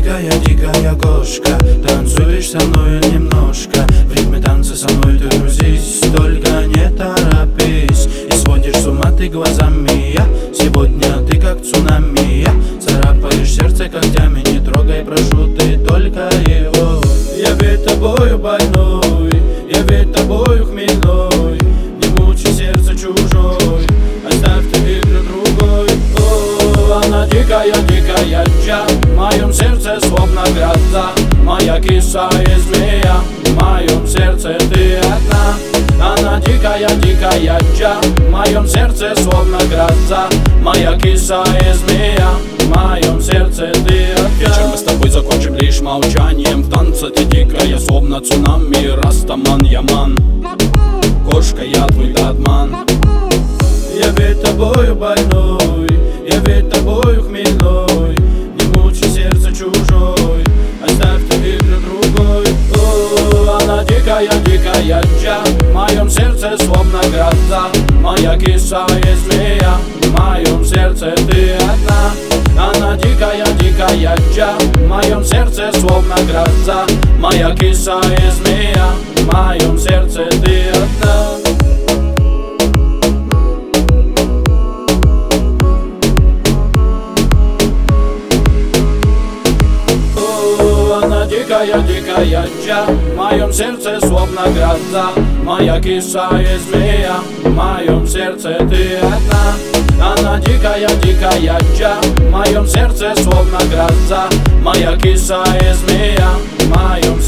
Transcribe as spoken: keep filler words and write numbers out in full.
дикая, дикая кошка, танцуешь со мною немножко. В ритме танца со мной ты грузись, только не торопись. И сводишь с ума ты глазами, я сегодня ты как цунами. Я царапаешь сердце когтями, не трогай, прошу ты только его. Я ведь тобою больной, я ведь тобою хмельной. Не мучай сердце чужой, оставь ты игры другой. О, она дикая, дикая ча, в моем сердце словно гроза. Моя киса и змея, в моем сердце ты одна. Она дикая, дикая ча, в моем сердце словно гроза. Моя киса и змея, в моем сердце ты одна. Вечер мы с тобой закончим лишь молчанием. В танце ты дикая, словно цунами. Растаман, яман, кошка, я твой датман. Я ведь тобою больной, я ведь тобою хмельной. Не мучай сердце чужой, оставь ты игры другой. О, она дикая, дикая ча, в моем сердце словно гроза. Моя киса и змея, в моем сердце ты одна. Она дикая, дикая ча, в моем сердце словно гроза. Моя киса и змея, в моем сердце ты одна. Дикая, дикая ча, в моем сердце словно гроза. Моя киса и змея, в моем сердце ты одна. Она дикая, дикая ча, в моем сердце словно гроза. Моя киса и змея, в моем